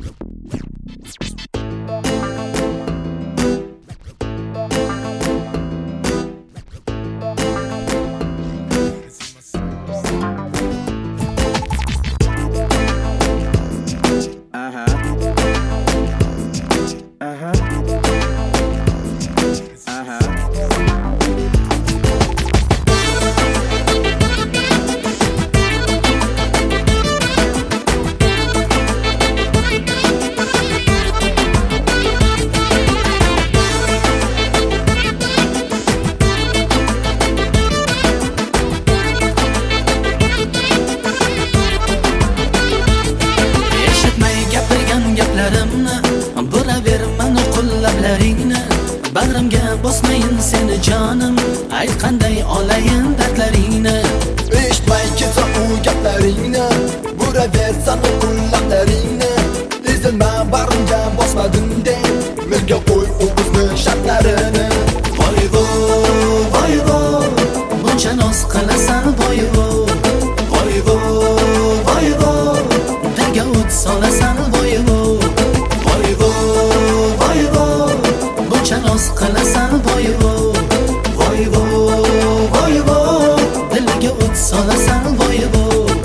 Buraverman qo'llablaringni, bag'rimga bosmayin seni jonim, aytqanday olayin dardlaringni. Eshitmay ketsa u gaplaringni, buraversan qo'llablaringni, ezilma bag'rimga bosmadim de, menga qo'y u bizni shartlarini. Voyvo, voyvo, buncha noz qilasan voyvo, voyvo, voyvo, dilga o't solasan voyvo. Noz qilasan voyvo, voyvo, voyvo, dilga o't solasan voyvo.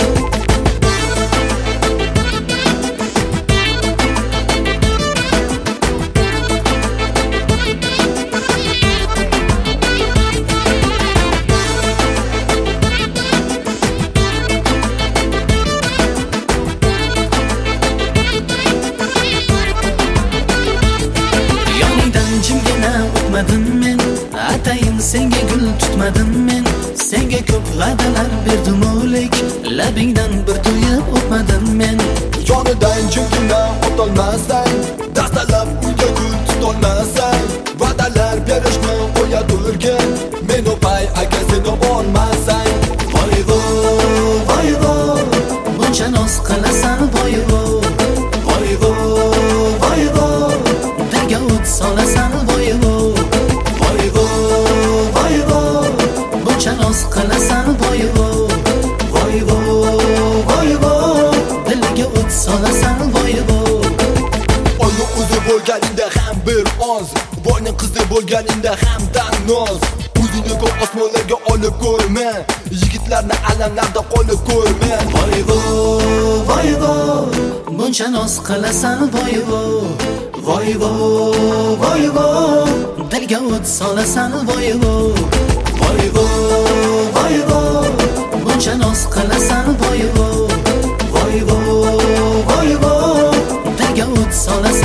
Men atayin senga gul tutmadim men, senga ko'p va'dalar berdim o'lik, labingdan bir to'yib o'tmadim men. Jonidan jimgina o'tolmasdan, dastalab uyga gul tutolmasdan, va'dalar berishni qo'yadirgan, men o'pay agar sen olmasang. Voyvo, voyvo, buncha noz qilasan voyvo, voyvo, voyvo, dilga o't solasan voyvo. Noz qilasan voyvo, voyvo, voyvo, dilga o't solasan voyvo. Oyni o'zi bo'lganingda ham bir oz, boyning qizi bo'lganingda ham tannoz. O'zingni ko'p osmonlarga olib ko'rma, yigitlarni alamlarda qolib ko'rma. Voyvo, voyvo, buncha noz qilasan voyvo, voyvo, voyvo, dilga o't solasan voyvo. Voyvo, voyvo, buncha noz qilasan voyvo, voyvo, voyvo, dilga o't solasan